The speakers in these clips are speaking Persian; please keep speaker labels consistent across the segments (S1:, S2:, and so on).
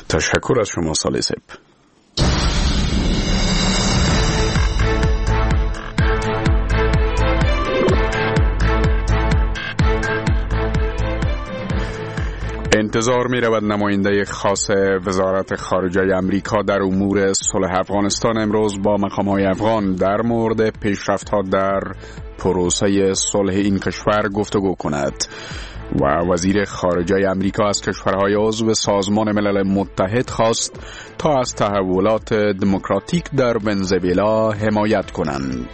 S1: تشکر از شما سالیسب. انتظار می رود نماینده خاص وزارت خارجه امریکا در امور صلح افغانستان امروز با مقام‌های افغان در مورد پیشرفت‌ها در پروسه صلح این کشور گفتگو کند و وزیر خارجه امریکا از کشورهای عضو سازمان ملل متحد خواست تا از تحولات دموکراتیک در ونزوئلا حمایت کنند.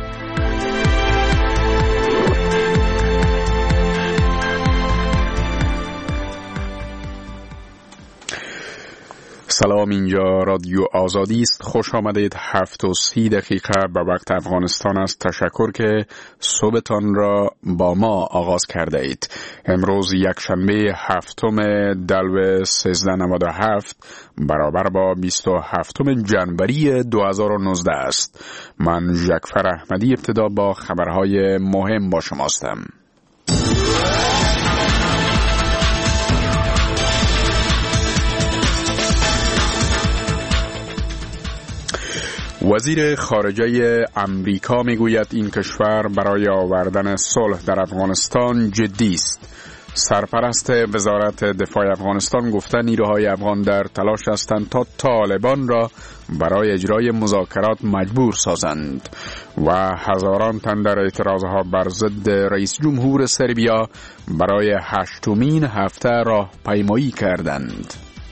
S1: سلام، اینجا رادیو آزادی است. خوش آمدید. 7:30 به وقت افغانستان است. تشکر که صبحتان را با ما آغاز کرده اید. امروز یکشنبه 7 دلو 1397 برابر با 27 جنوری 2019 است. من جعفر احمدی ابتدا با خبرهای مهم با شماستم. وزیر خارجه امریکا میگوید این کشور برای آوردن صلح در افغانستان جدی است. سرپرست وزارت دفاع افغانستان گفته نیروهای افغان در تلاش هستند تا طالبان را برای اجرای مذاکرات مجبور سازند و هزاران تن در اعتراضها بر ضد رئیس جمهور سربیا برای 8مین هفته راهپیمایی کردند.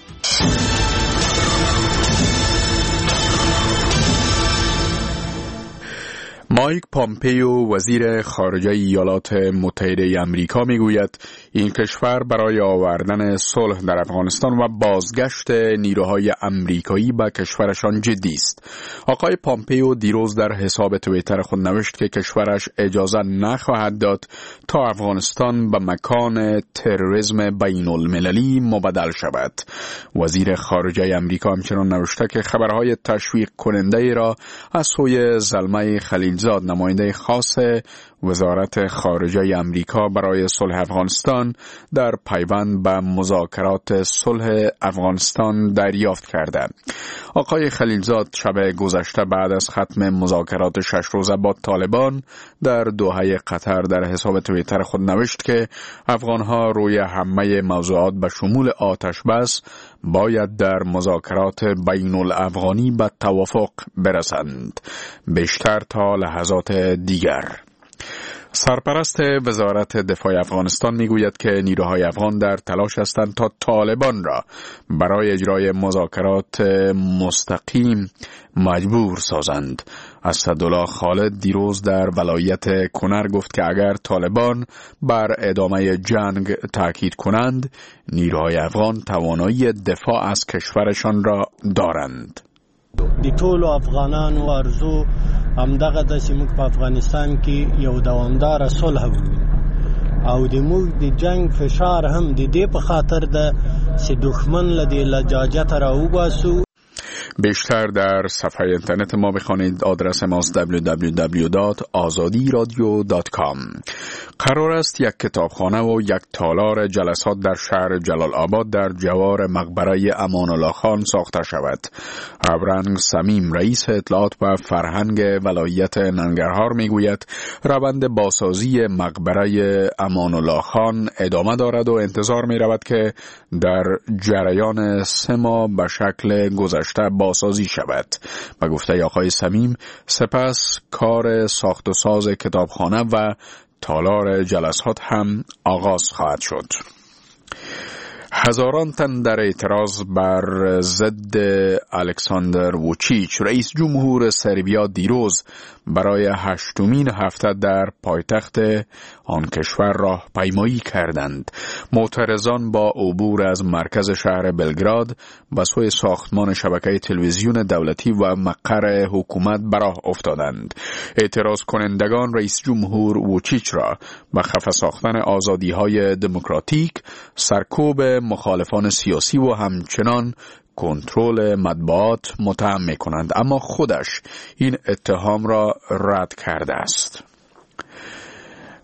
S1: مایک پامپیو وزیر خارجه ایالات متحده آمریکا میگوید این کشور برای آوردن صلح در افغانستان و بازگشت نیروهای آمریکایی به کشورشان جدی است. آقای پامپیو دیروز در حساب توییتر خود نوشت که کشورش اجازه نخواهد داد تا افغانستان به مکان تروریسم بین المللی مبدل شود. وزیر خارجه آمریکا همچنان نوشته که خبرهای تشویق کننده را از سوی زلمه خلیلزاد نماینده خاص وزارت خارجه امریکا برای صلح افغانستان در پیوند به مذاکرات صلح افغانستان دریافت کرده. آقای خلیلزاد شب گذشته بعد از ختم مذاکرات 6 روزه با طالبان در دوحه قطر در حساب توییتر خود نوشت که افغانها روی همه موضوعات به شمول آتش بس باید در مذاکرات بین الافغانی به توافق برسند، بیشتر تا لحظات دیگر. سرپرست وزارت دفاع افغانستان میگوید که نیروهای افغان در تلاش هستند تا طالبان را برای اجرای مذاکرات مستقیم مجبور سازند. اسدالله خالد دیروز در ولایت کنر گفت که اگر طالبان بر ادامه جنگ تاکید کنند، نیروهای افغان توانایی دفاع از کشورشان را دارند.
S2: د ټولو افغانانو ارزو همدغه د سیمه په افغانستان کې یو دوامدار صلح وي او د موږ د جنگ فشار هم د دې په خاطر ده چې دښمن له دې لجاجت راوباسو.
S1: بیشتر در صفحه اینترنت ما بخوانید. آدرس ماست www.azadiradio.com. قرار است یک کتابخانه و یک تالار جلسات در شهر جلال آباد در جوار مقبره امان الله خان ساخته شود. ابرنگ سمیم رئیس اطلاعات و فرهنگ ولایت ننگرهار میگوید روند بازسازی مقبره امان الله خان ادامه دارد و انتظار می رود که در جریان 3 ماه به شکل گذشته بازسازی شود. به گفته آقای سمیم سپس کار ساخت و ساز کتابخانه و تالار جلسات هم آغاز خواهد شد. هزاران تن در اعتراض بر ضد الکساندر ووچیچ رئیس جمهور سربیا دیروز برای 8مین هفته در پایتخت آن کشور راهپیمایی کردند. معترضان با عبور از مرکز شهر بلگراد به سوی ساختمان شبکه تلویزیون دولتی و مقر حکومت به راه افتادند. اعتراض کنندگان رئیس جمهور ووچیچ را به خفه ساختن آزادی‌های دموکراتیک، سرکوب مخالفان سیاسی و همچنان کنترل مطبوعات متهم می‌کنند، اما خودش این اتهام را رد کرده است.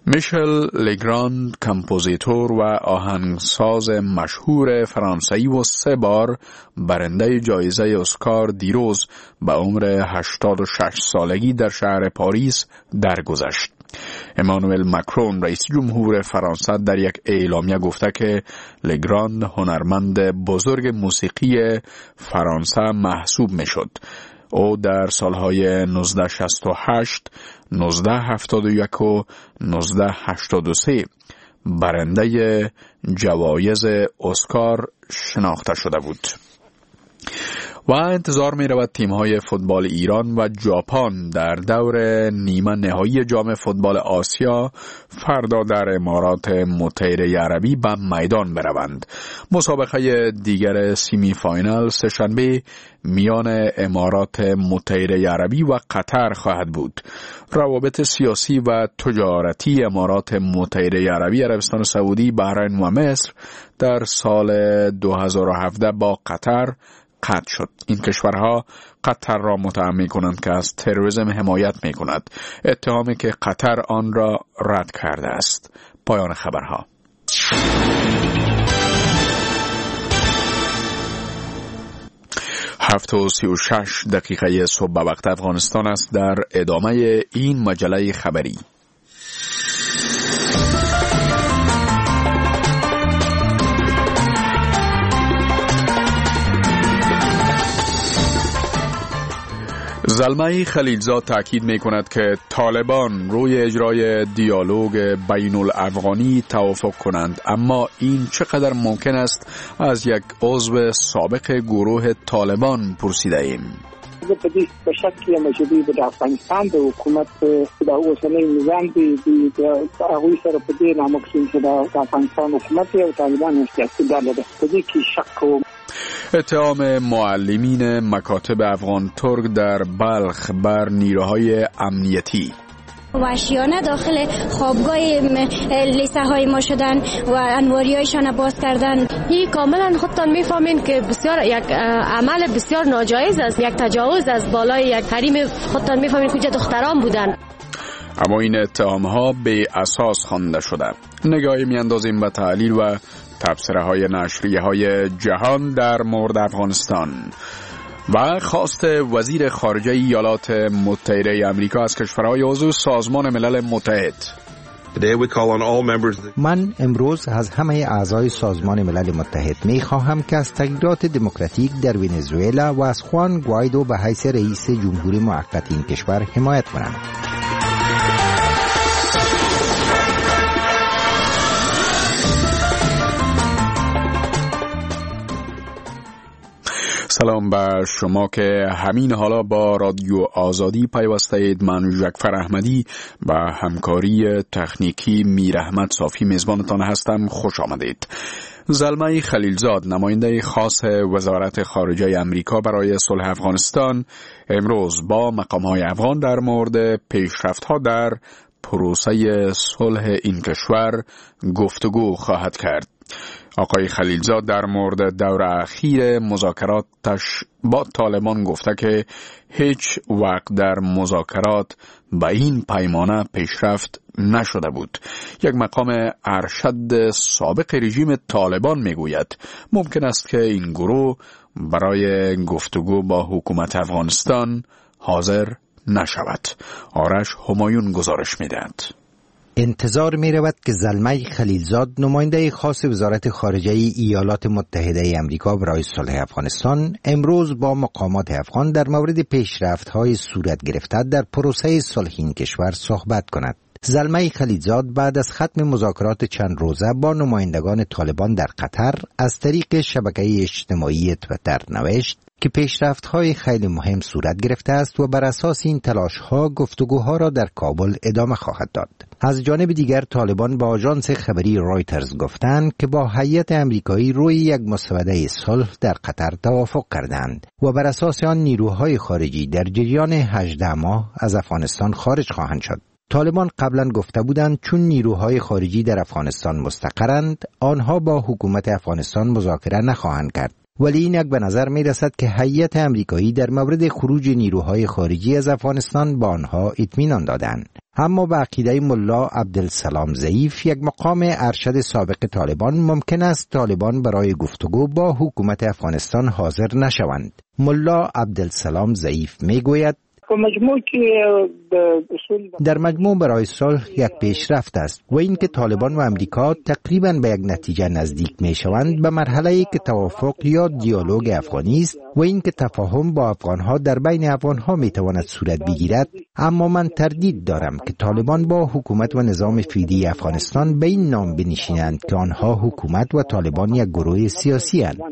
S1: میشل لگراند، کمپوزیتور و آهنگساز مشهور فرانسوی و 3 بار برنده جایزه اسکار، دیروز به عمر 86 سالگی در شهر پاریس درگذشت. امانوئل ماکرون، رئیس جمهور فرانسه، در یک اعلامیه گفته که لگراند هنرمند بزرگ موسیقی فرانسه محسوب میشد. او در سالهای 1968، 1971 و 1983 برنده جوایز اسکار شناخته شده بود. و انتظار می رود تیم های فوتبال ایران و ژاپن در دور نیمه نهایی جام فوتبال آسیا فردا در امارات متحده عربی به میدان بروند. مسابقه دیگر سیمی فاینال سه‌شنبه میان امارات متحده عربی و قطر خواهد بود. روابط سیاسی و تجارتی امارات متحده عربی، عربستان سعودی، بحرین و مصر در سال 2017 با قطر قطع شد. این کشورها قطر را متهم می‌کنند که از تروریسم حمایت می‌کند، اتهامی که قطر آن را رد کرده است. پایان خبرها. 7:36 صبح به وقت افغانستان است. در ادامه این مجله خبری زلمه خلیلزاد تاکید می کند که طالبان روی اجرای دیالوگ بین الافغانی توافق کنند، اما این چقدر ممکن است از یک عضو سابق گروه طالبان پرسیده ایم.
S3: به شکل مجبوری به افغانستان د حکومت د اوسنۍ نظام دی هغوی سره په دې ناممکن چې د افغانستان حکومت او طالبان استقلال ده. په دې کې شک و.
S1: اتهام معلمین مکاتب افغان ترک در بلخ بر نیروهای امنیتی.
S4: وحشیانه داخل خوابگاه لیسه های ما شدن و انواری هایشان باز کردن.
S5: این کاملا خودتان میفهمین که بسیار یک عمل بسیار ناجایز است، یک تجاوز از بالای یک حریم. خودتان میفهمین کجا دختران بودن.
S1: اما این اتهام ها به اساس خوانده شده. نگاهی میاندازیم به تحلیل و تبصره های نشریه های جهان در مورد افغانستان. و خواست وزیر خارجه ایالات متحده آمریکا از کشورهای عضو سازمان ملل متحد.
S6: من امروز از همه اعضای سازمان ملل متحد می خواهم که از تغییرات دموکراتیک در ونزوئلا و از خوان گوایدو به حیث رئیس جمهوری موقت این کشور حمایت کنند.
S1: سلام به شما که همین حالا با رادیو آزادی پیوسته اید. من جعفر احمدی با همکاری تکنیکی میر احمد صافی میزبانتان هستم. خوش آمدید. زلمه خلیلزاد، نماینده خاص وزارت خارجه امریکا برای صلح افغانستان، امروز با مقام‌های افغان در مورد پیشرفت‌ها در پروسه صلح این کشور گفتگو خواهد کرد. آقای خلیلزاد در مورد دور اخیر مذاکراتش با طالبان گفته که هیچ وقت در مذاکرات به این پیمانه پیشرفت نشده بود. یک مقام ارشد سابق رژیم طالبان میگوید ممکن است که این گروه برای گفتگو با حکومت افغانستان حاضر نشود. آرش همایون گزارش میدهد.
S6: انتظار می رود که زلمه خلیلزاد، نماینده خاص وزارت خارجه ایالات متحده آمریکا برای صلح افغانستان، امروز با مقامات افغان در مورد پیشرفت‌های صورت گرفته در پروسه صلح این کشور صحبت کند. زلمه خلیلزاد بعد از ختم مذاکرات چند روزه با نمایندگان طالبان در قطر از طریق شبکه اجتماعی تویتر نوشت که پیشرفت‌های خیلی مهم صورت گرفته است و بر اساس این تلاش‌ها گفتگوها را در کابل ادامه خواهد داد. از جانب دیگر طالبان با آژانس خبری رایترز گفتند که با هیئت آمریکایی روی یک مسوده صلح در قطر توافق کردند و بر اساس آن نیروهای خارجی در جریان 18 ماه از افغانستان خارج خواهند شد. طالبان قبلا گفته بودند چون نیروهای خارجی در افغانستان مستقرند، آنها با حکومت افغانستان مذاکره نخواهند کرد. ولی اینک به نظر می رسد که هیئت امریکایی در مورد خروج نیروهای خارجی از افغانستان با آنها اطمینان دادند. اما به عقیده ملا عبدالسلام ضعیف، یک مقام ارشد سابق طالبان، ممکن است طالبان برای گفتگو با حکومت افغانستان حاضر نشوند. ملا عبدالسلام ضعیف می گوید در مجموع برای صلح یک پیشرفت است و اینکه طالبان و امریکا تقریبا به یک نتیجه نزدیک می شوند به مرحله‌ای که توافق یا دیالوگ افغانی است و اینکه تفاهم با افغانها در بین افغانها می تواند صورت بگیرد. اما من تردید دارم که طالبان با حکومت و نظام فعلی افغانستان به این نام بنشینند که آنها حکومت و طالبان یک گروه سیاسی اند.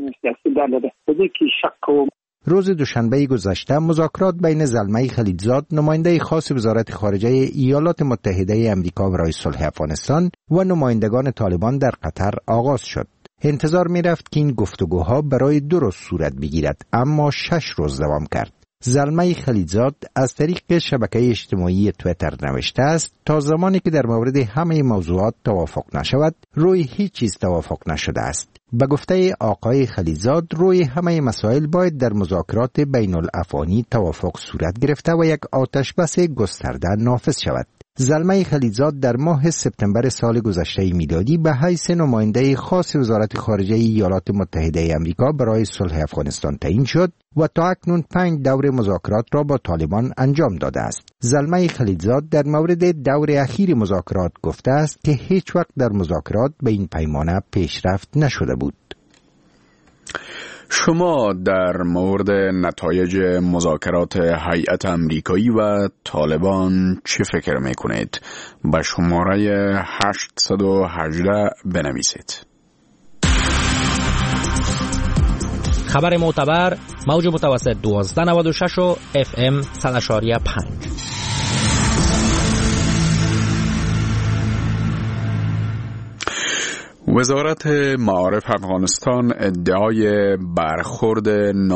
S6: روز دوشنبه گذشته مذاکرات بین زلمه خلیلزاد، نماینده خاص وزارت خارجه ایالات متحده آمریکا برای صلح افغانستان، و نمایندگان طالبان در قطر آغاز شد. انتظار می رفت که این گفتگوها برای 2 روز صورت بگیرد، اما 6 روز دوام کرد. زلمه خلیلزاد از طریق شبکه اجتماعی تویتر نوشته است تا زمانی که در مورد همه موضوعات توافق نشود، روی هیچ چیز توافق نشده است. به گفته آقای خلیلزاد، روی همه مسائل باید در مذاکرات بین الافغانی توافق صورت گرفته و یک آتش بس گسترده نافذ شود. زلمه خلیلزاد در ماه سپتامبر سال گذشته میلادی به حیث نماینده خاص وزارت خارجه ایالات متحده آمریکا برای صلح افغانستان تعیین شد و تا اکنون 5 دور مذاکرات را با طالبان انجام داده است. زلمه خلیلزاد در مورد دور اخیر مذاکرات گفته است که هیچ وقت در مذاکرات به این پیمانه پیشرفت نشده بود.
S1: شما در مورد نتایج مذاکرات هیئت امریکایی و طالبان چه فکر میکنید؟ به شماره 818 بنویسید.
S7: خبر معتبر، موج متوسط 1296 و FM 100.5.
S1: وزارت معارف افغانستان ادعای برخورد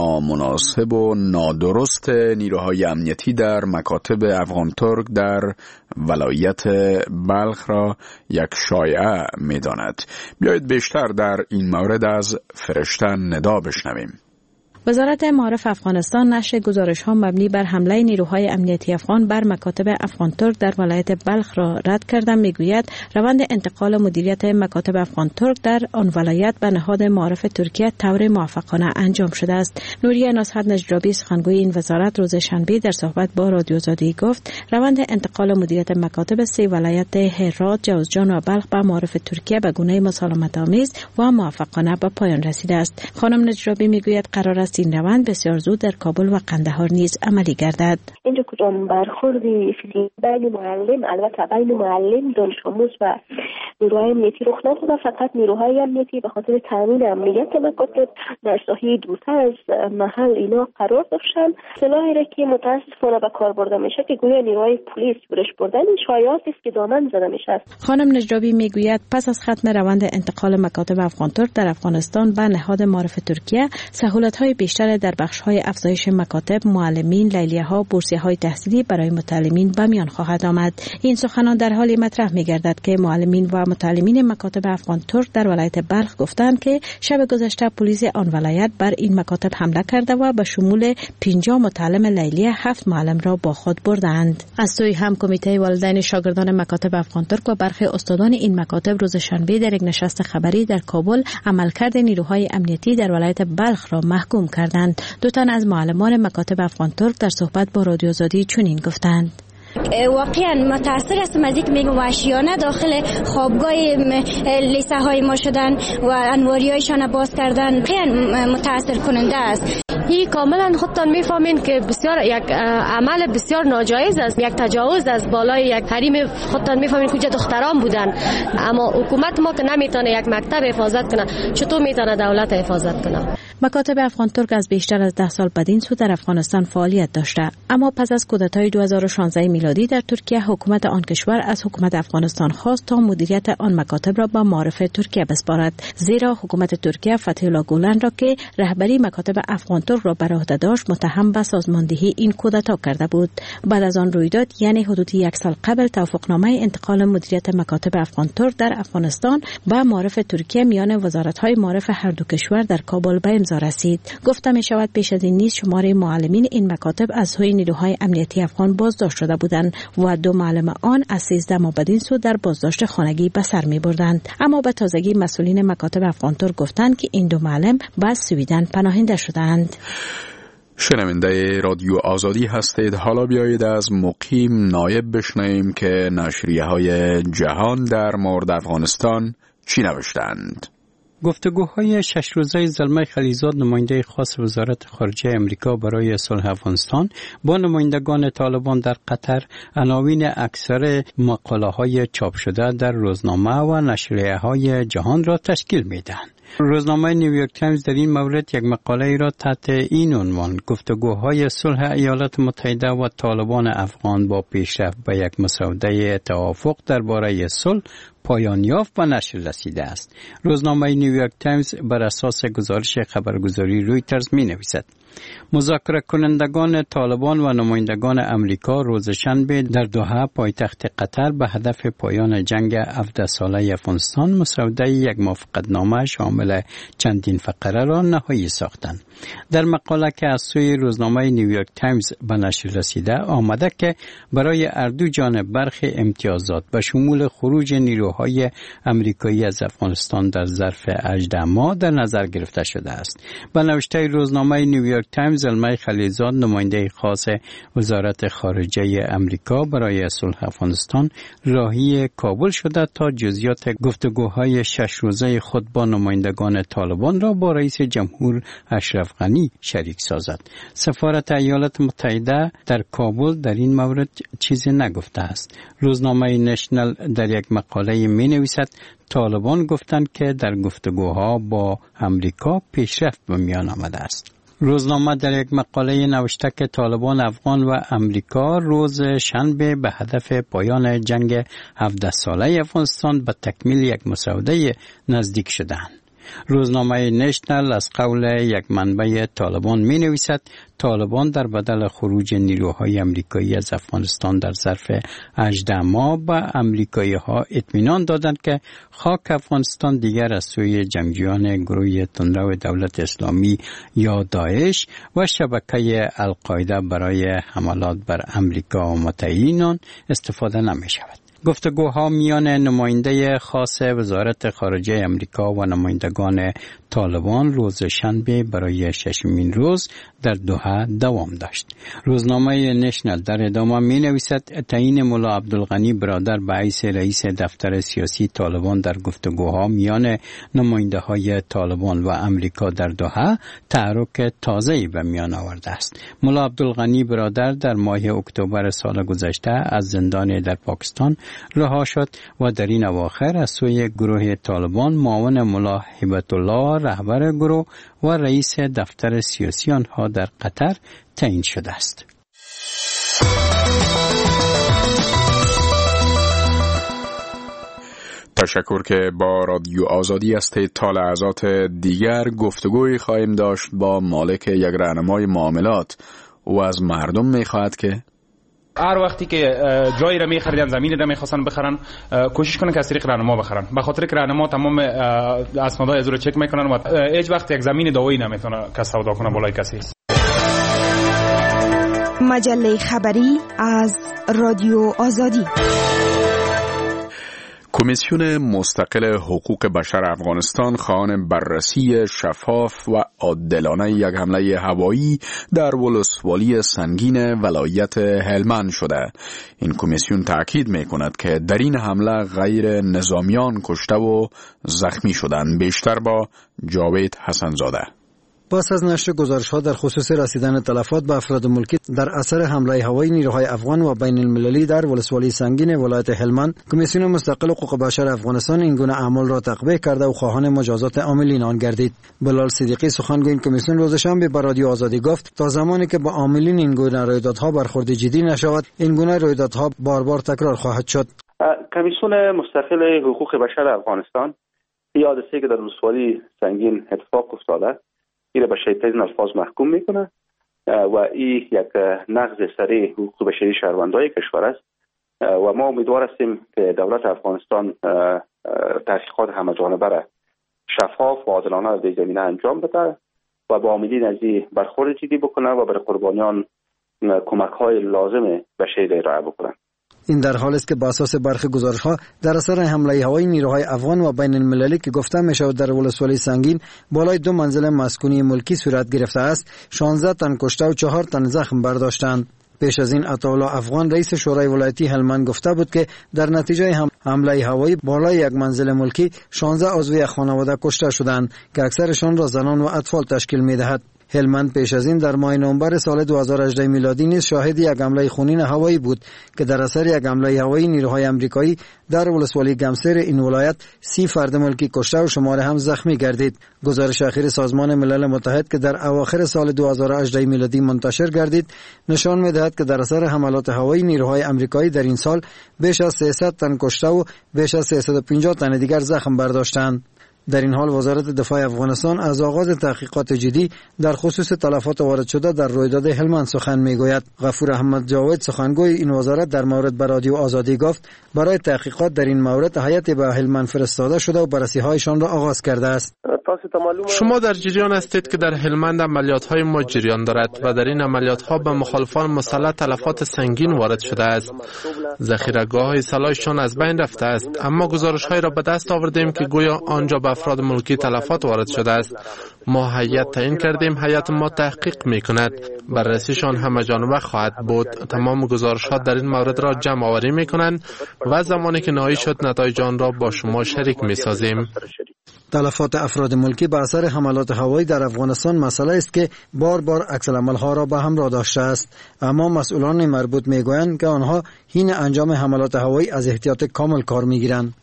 S1: نامناسب و نادرست نیروهای امنیتی در مکاتب افغان ترک در ولایت بلخ را یک شایعه می‌داند. بیایید بیشتر در این مورد از فرشته ندا بشنویم.
S8: وزارت معارف افغانستان نشر گزارش‌ها مبنی بر حمله نیروهای امنیتی افغان بر مکاتب افغان ترک در ولایت بلخ را رد کرده میگوید روند انتقال مدیریت مکاتب افغان ترک در آن ولایت به نهاد معارف ترکیه طور موفقانه انجام شده است. نوریه نصحت نجرابی سخنگوی این وزارت روز شنبه در صحبت با رادیو آزادی گفت روند انتقال مدیریت مکاتب 3 ولایت هرات، جوزجان و بلخ به معارف ترکیه به گونه مسالمت‌آمیز و موفقانه به پایان رسیده است. خانم نجرابی میگوید قرار است این روند بسیار زود در کابل و قندهار نیز عملی گردد.
S9: اینجا کدام برخوردی بین معلم، البته بین معلم، دانش آموز و نیروهای امنیتی رخ نداده، فقط نیروهای امنیتی به خاطر تامین امنیت مکاتب در ساحه دورتر از محل اینا قرار داشتن. سلاحی را که متاسفانه به کار برده میشه که گویا نیروهای پلیس برش بردن، شایعاتی است که دامن زده میشه.
S8: خانم نجرابی میگوید پس از ختم روند انتقال مکاتب افغان ترک در افغانستان به نهاد معارف ترکیه، سهولت‌های بیشتر در بخش‌های افزایش مکاتب، معلمین، لیلیه‌ها، بورسیه‌های تحصیلی برای متعلمین به میان خواهد آمد. این سخنان در حالی مطرح می‌گردد که معلمین و متعلمین مکاتب افغان ترک در ولایت بلخ گفتند که شب گذشته پلیس آن ولایت بر این مکاتب حمله کرده و به شمول 50 متعلم لیلیه 7 معلم را با خود بردند. از سوی هم کمیته والدین شاگردان مکاتب افغان ترک و برخی استادان این مکاتب روز شنبه در یک نشست خبری در کابل عملکرد نیروهای امنیتی در ولایت بلخ را محکوم کردند. 2 تن از معلمان مکاتب افغان ترک در صحبت با رادیو آزادی چنین گفتند:
S4: واقعا متأثر هستم از اینکه میگم وحشیانه داخل خوابگاه لیسه های ما شدن و انواریایشان باز کردن. خیلی متأثر کننده است.
S5: این کاملا خودتان میفهمین که بسیار یک عمل بسیار ناجایز است، یک تجاوز از بالای یک حریم. خودتان میفهمین کجا دختران بودن، اما حکومت ما که نمیتونه یک مکتب حفاظت کنه، چطور میتونه دولت حفاظت کنه؟
S8: مکاتب افغان ترک از بیشتر از 10 سال بدین سو در افغانستان فعالیت داشته، اما پس از کودتای 2016 میلادی در ترکیه حکومت آن کشور از حکومت افغانستان خواست تا مدیریت آن مکاتب را به معارف ترکیه بسپارد، زیرا حکومت ترکیه فتح الله گولن را که رهبری مکاتب افغان ترک افغان‌ترک را بر عهده داشت متهم به سازماندهی این کودتا کرده بود. بعد از آن رویداد یعنی حدود 1 سال قبل توافقنامه انتقال مدیریت مکاتب افغان‌ترک در افغانستان به معارف ترکیه میان وزارت‌های معارف هر دو کشور در کابل به امضا رسید. گفته می شود پیش از این نیز شماره معلمین این مکاتب از سوی نیروهای امنیتی افغان بازداشت شده بودند و 2 معلم آن از 13 ماه بدین سو در بازداشت خانگی به سر می بردند. اما به تازگی مسئولین مکاتب افغان‌ترک گفتند که این 2 معلم به سویدن پناهنده شدند.
S1: شنونده رادیو آزادی هستید. حالا بیایید از مقیم نایب بشنویم که نشریه‌های جهان در مورد افغانستان چی نوشتند.
S10: گفتگوهای 6 روزه زلمه خلیلزاد نماینده خاص وزارت خارجه امریکا برای صلح افغانستان با نمایندگان طالبان در قطر عناوین اکثر مقاله‌های چاپ شده در روزنامه و نشریه‌های جهان را تشکیل می‌دهند. روزنامه نیویورک تایمز در این مورد یک مقاله را تحت این عنوان گفتگوهای صلح ایالات متحده و طالبان افغان با پیشرفت به یک مسوده توافق درباره صلح پایان یافت به نشر رسیده است. روزنامه نیویورک تایمز بر اساس گزارش خبرگزاری رویترز می‌نویسد مذاکره کنندگان طالبان و نمایندگان امریکا روز شنبه در دوحه پایتخت قطر به هدف پایان جنگ 17 ساله افغانستان مسوده یک موافقتنامه شامل چندین فقره را نهایی ساختند. در مقاله که از سوی روزنامه نیویورک تایمز به نشر رسیده آمده که برای هر دو جانب برخی امتیازات به شمول خروج نیروهای امریکایی از افغانستان در ظرف 18 ماه در نظر گرفته شده است. به نوشته روزنامه نیویورک تایمز زلمه خلیلزاد نماینده خاص وزارت خارجه امریکا برای صلح افغانستان راهی کابل شده تا جزئیات گفتگوهای 6 روزه خود با نمایندگان طالبان را با رئیس جمهور اشرف غنی شریک سازد. سفارت ایالات متحده در کابل در این مورد چیزی نگفته است. روزنامه نشنل در یک مقاله می نویسد طالبان گفتند که در گفتگوها با امریکا پیشرفت به میان آمده است. روزنامه در یک مقاله نوشته که طالبان افغان و امریکا روز شنبه به هدف پایان جنگ 17 ساله افغانستان به تکمیل یک مسوده نزدیک شدند. روزنامه نشنل از قول یک منبع طالبان می نویسد طالبان در بدل خروج نیروهای امریکایی از افغانستان در ظرف 18 ماه به امریکایی ها اطمینان دادند که خاک افغانستان دیگر از سوی جنگجویان گروه تندرو دولت اسلامی یا داعش و شبکه القاعده برای حملات بر امریکا و متحدین استفاده نمی شود. گفتگوها میان نماینده خاص وزارت خارجه امریکا و نمایندگان طالبان روز شنبه برای 6مین روز در دوحه دوام داشت. روزنامه نشنل در ادامه می نویسد تعیین ملا عبدالغنی برادر به حیث رئیس دفتر سیاسی طالبان در گفتگوها میان نماینده های طالبان و امریکا در دوحه تحرک تازه‌ای به میان آورده است. ملا عبدالغنی برادر در ماه اکتبر سال گذشته از زندان در پاکستان رها شد و در این اواخر از سوی گروه طالبان معاون ملا هبت الله رهبر گروه و رئیس دفتر سیاسی آنها در قطر تعیین شده است.
S1: تشکر که با رادیو آزادی هستید. تا لحظات دیگر گفتگوی خواهیم داشت با مالک یک راهنمای معاملات. او از مردم می‌خواهد که
S11: هر وقتی که جایی را می‌خریدن، زمین را می‌خواستن بخرن، کوشش کنن که از طریق راهنما بخرن، به خاطر که راهنما تمام اسنادهای از رو چک میکنن و هیچ وقت یک زمین دعوایی نمیتونه کس سودا کنه بالای کسی.
S12: مجله خبری از رادیو آزادی.
S1: کمیسیون مستقل حقوق بشر افغانستان خواهان بررسی شفاف و عادلانه یک حمله هوایی در ولسوالی سنگین ولایت هلمند شده. این کمیسیون تاکید می‌کند که در این حمله غیر نظامیان کشته و زخمی شدند. بیشتر با جاوید حسنزاده.
S13: پس از نشر گزارش‌ها در خصوص رسیدن تلفات به افراد ملکی در اثر حمله هوایی نیروهای افغان و بین المللی در ولسوالی سنگین ولایت هلمند، کمیسیون مستقل حقوق بشر افغانستان این گونه اعمال را تقویه کرده و خواهان مجازات عاملین آن گردید. بلال صدیقی سخنگوی این کمیسیون روز شنبه به رادیو آزادی گفت تا زمانی که با عاملین این گونه رویدادها برخورد جدی نشود، این گونه رویدادها بار بار تکرار خواهد شد.
S14: کمیسیون مستقل حقوق بشر افغانستان یه حادثه‌ای که در ولسوالی سنگین اتفاق افتاده این به شدیدترین الفاظ محکوم میکنه و این یک نقض سریع حقوق بشری شهروندان کشور است و ما امیدوار هستیم که دولت افغانستان تحقیقات همه‌جانبه را شفاف و عادلانه در زمینه انجام بده و با عاملین از این برخورد جدی بکنه و برای قربانیان کمک‌های لازم بشری ارائه بکنه.
S13: این در حالی است که با اساس برخی گزارش‌ها در اثر حمله هوایی نیروهای افغان و بین المللی که گفته می‌شود در ولسوالی سنگین بالای 2 منزل مسکونی ملکی صورت گرفته است، 16 تن کشته و 4 تن زخم برداشتند. پیش از این عطاالله افغان رئیس شورای ولایتی هلمند گفته بود که در نتیجه حمله هوایی بالای یک منزل ملکی 16 عضو یک خانواده کشته شدند که اکثرشان را زنان و اطفال تشکیل می‌دهد. هلمند پیش از این در ماه نوامبر سال 2018 میلادی نیز شاهد یک حمله خونین هوایی بود که در اثر یک حمله هوایی نیروهای آمریکایی در ولسوالی گمسیر این ولایت 30 فرد ملکی کشته و شمار هم زخمی گردید. گزارش اخیر سازمان ملل متحد که در اواخر سال 2018 میلادی منتشر گردید نشان می‌دهد که در اثر حملات هوایی نیروهای آمریکایی در این سال بیش از 300 تن کشته و بیش از 350 تن دیگر زخم برداشتند. در این حال وزارت دفاع افغانستان از آغاز تحقیقات جدی در خصوص تلفات وارد شده در رویداد هلمند سخن میگوید. غفور احمد جاوید سخنگوی این وزارت در مورد به رادیو آزادی گفت برای تحقیقات در این مورد هیئت به هلمند فرستاده شده و بررسی‌هایشان را آغاز کرده است.
S15: شما در جریان هستید که در هلمند عملیات‌های ما جریان دارد و در این عملیات‌ها به مخالفان مسلح تلفات سنگین وارد شده است. ذخیره‌گاه‌های سلاحشان از بین رفته است، اما گزارش‌هایی را به دست آوردیم که گویا آنجا به افراد ملکی تلفات وارد شده است. ما هیئت تعیین کردیم، هیئت ما تحقیق می‌کند، بررسیشان همه‌جانبه خواهد بود. تمام گزارش‌ها در این مورد را جمع آوری می‌کنند و زمانی که نهایی شد نتایج آن را با شما شریک می‌سازیم.
S13: تلفات افراد ملکی به اثر حملات هوایی در افغانستان مسئله است که بار بار عکس‌العمل‌ها را به همراه داشته است، اما مسئولان مربوط می‌گویند که آنها حین انجام حملات هوایی از احتیاط کامل کار می‌گیرند.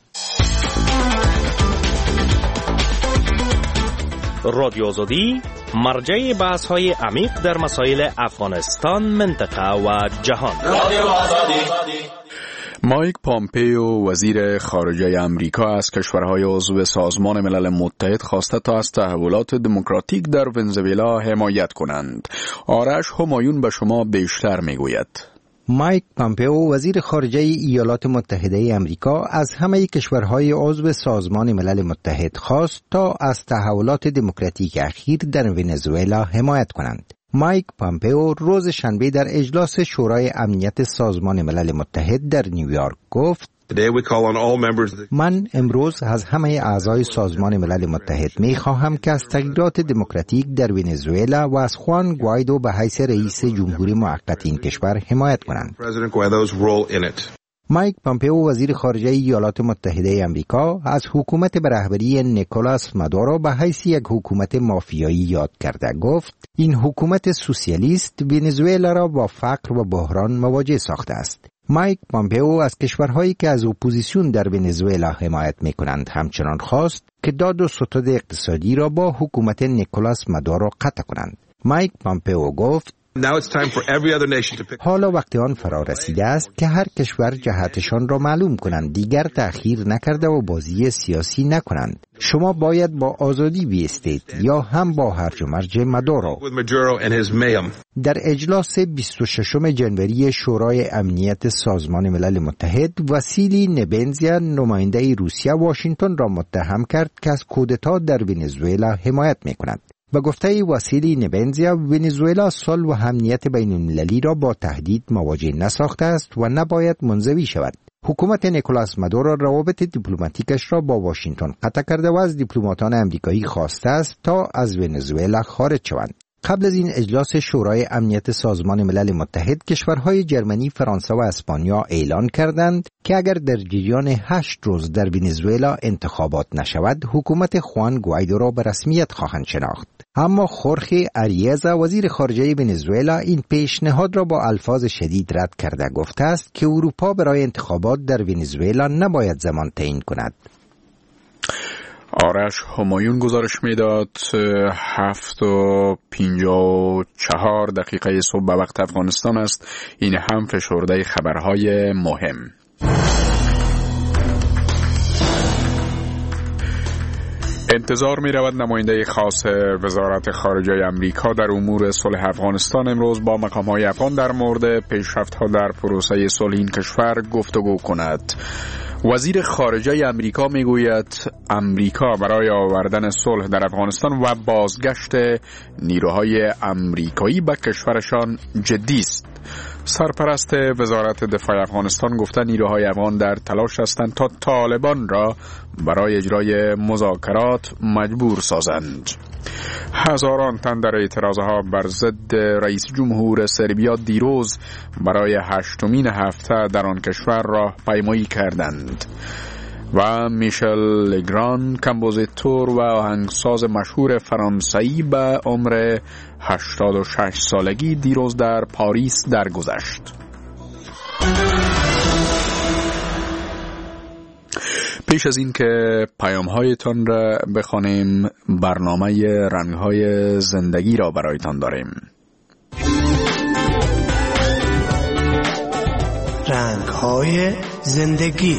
S7: رادیو آزادی مرجع بحث‌های عمیق در مسائل افغانستان، منطقه و جهان. رادیو آزادی.
S1: مایک پامپیو وزیر خارجه امریکا از کشورهای عضو سازمان ملل متحد خواسته تا از تحولات دموکراتیک در ونزوئلا حمایت کنند. آرش همایون به شما بیشتر میگوید.
S6: مایک پامپیو وزیر خارجه ایالات متحده امریکا از همه کشورهای عضو سازمان ملل متحد خواست تا از تحولات دموکراتیک اخیر در ونزوئلا حمایت کنند. مایک پامپیو روز شنبه در اجلاس شورای امنیت سازمان ملل متحد در نیویورک گفت: من امروز از همه اعضای سازمان ملل متحد می خواهم که از تغییرات دموکراتیک در ونزوئلا و از خوان گوایدو به حیث رئیس جمهوری موقت این کشور حمایت کنند. مایک پامپیو وزیر خارجه ایالات متحده امریکا از حکومت به رهبری نیکولاس مادورو به حیث یک حکومت مافیایی یاد کرده. گفت این حکومت سوسیالیست ونزوئلا را با فقر و بحران مواجه ساخته است. مایک پامپیو از کشورهایی که از اپوزیسیون در ونزوئلا حمایت می‌کنند همچنان خواست که داد و ستد اقتصادی را با حکومت نیکولاس مادورو قطع کنند. مایک پامپیو گفت: حالا وقت آن فرا رسیده است که هر کشور جهتشان را معلوم کنند، دیگر تأخیر نکرده و بازی سیاسی نکنند. شما باید با آزادی بیستید یا هم با هرج و مرج مادورو. در اجلاس 26 جنوری شورای امنیت سازمان ملل متحد، واسیلی نبنزیا نماینده روسیه واشنگتن را متهم کرد که از کودتا در ونزوئلا حمایت می‌کند. به گفته واسیلی نبنزیا، ونزوئلا صلح و امنیت بین المللی را با تهدید مواجه نساخته است و نباید منزوی شود. حکومت نیکولاس مادورو روابط دیپلماتیکش را با واشنگتن قطع کرده و از دیپلماتان آمریکایی خواسته است تا از ونزوئلا خارج شوند. قبل از این اجلاس شورای امنیت سازمان ملل متحد، کشورهای جرمنی، فرانسه و اسپانیا اعلان کردند که اگر در جریان 8 روز در ونزوئلا انتخابات نشود، حکومت خوان گوایدو را به رسمیت خواهند شناخت. اما خورخه اریزا وزیر خارجه ونزوئلا این پیشنهاد را با الفاظ شدید رد کرده. گفته است که اروپا برای انتخابات در ونزوئلا نباید زمان تعیین کند.
S1: آرش همایون گزارش میداد. 7:54 صبح به وقت افغانستان است. این هم فشرده خبرهای مهم. انتظار می رود نماینده خاص وزارت خارجه امریکا در امور صلح افغانستان امروز با مقام‌های افغان در مورد پیشرفت‌ها در پروسه صلح این کشور گفتگو کند. وزیر خارجه امریکا میگوید امریکا برای آوردن صلح در افغانستان و بازگشت نیروهای امریکایی به کشورشان جدی است. سرپرست وزارت دفاع افغانستان گفته نیروهای افغان در تلاش هستند تا طالبان را برای اجرای مذاکرات مجبور سازند. هزاران تن در اعتراضها بر ضد رئیس جمهور سربیا دیروز برای 8مین هفته در آن کشور راهپیمایی کردند و میشل لگران کمپوزیتور و آهنگساز مشهور فرانسوی به عمر 86 سالگی دیروز در پاریس درگذشت. پیش از این که پیام‌هایتان را بخوانیم برنامه رنگ‌های زندگی را برایتان داریم.
S16: رنگ‌های زندگی.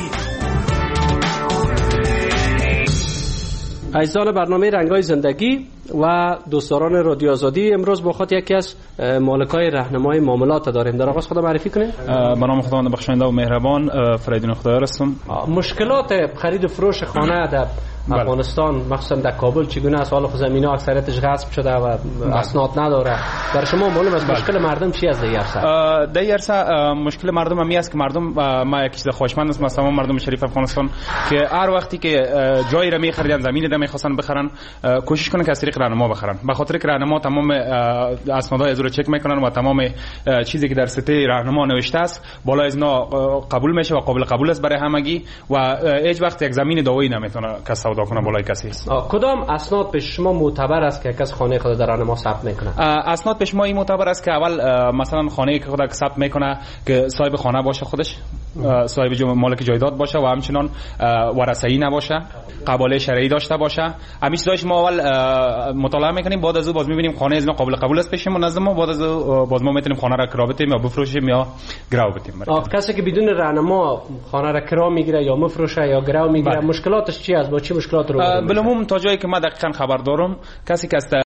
S17: عزیزان برنامه رنگ‌های زندگی و دوستداران رادیو آزادی، امروز با خود یکی از مالکای راهنمای معاملات داریم. در آغاز خدا معرفی کنه.
S11: به نام خداوند بخشنده و مهربان، فریدون خدایار هستم.
S17: مشکلات خرید و فروش خانه در افغانستان مخصوصا در کابل چگونه است؟ حالا زمین‌ها اکثریتش غصب شده و اسناد نداره. در شما معلوم است مشکل مردم چی است در
S11: یرسا؟ مشکل مردم همی است که مردم، ما یک چیز خواهشمند است مثلا مردم شریف افغانستان که هر وقتی که جایی را می‌خریدن، زمینی را می‌خواستن بخرن، کوشش کنن که از طریق راهنما بخرن. به خاطر که راهنما تمام اسنادهای از رو چک میکنن و تمام چیزی که در سطح راهنما نوشته است بالا از اینا قبول میشه و قابل قبول است برای همگی و هیچ وقت یک زمین دعوایی نمیتونه کس سودا کنه بالای کسی.
S17: کدام اسناد به شما معتبر است که کس خانه خود در راهنما ثبت میکنه؟
S11: اسناد به شما این معتبر است که اول مثلا خانه که خود ثبت میکنه که صاحب خانه باشه، خودش صاحب مالک جایداد باشه و همچنان ورثه‌ای نباشه، قباله شرعی داشته باشه. همین چیزاش ما اول مطالعه میکنیم، بعد از اون باز میبینیم خانه از ما قابل قبول است پیش منظم و بعد از باز ما میتونیم خانه را کرا بدیم یا بفروشیم یا گرو بدیم.
S17: کسی که بدون راهنما خانه را کرا میگیره یا مفروشه یا گرو میگیره، مشکلاتش چی است؟ با چه مشکلات رو؟
S11: بالعموم تا جایی که ما دقیقاً خبر دارم، کسی که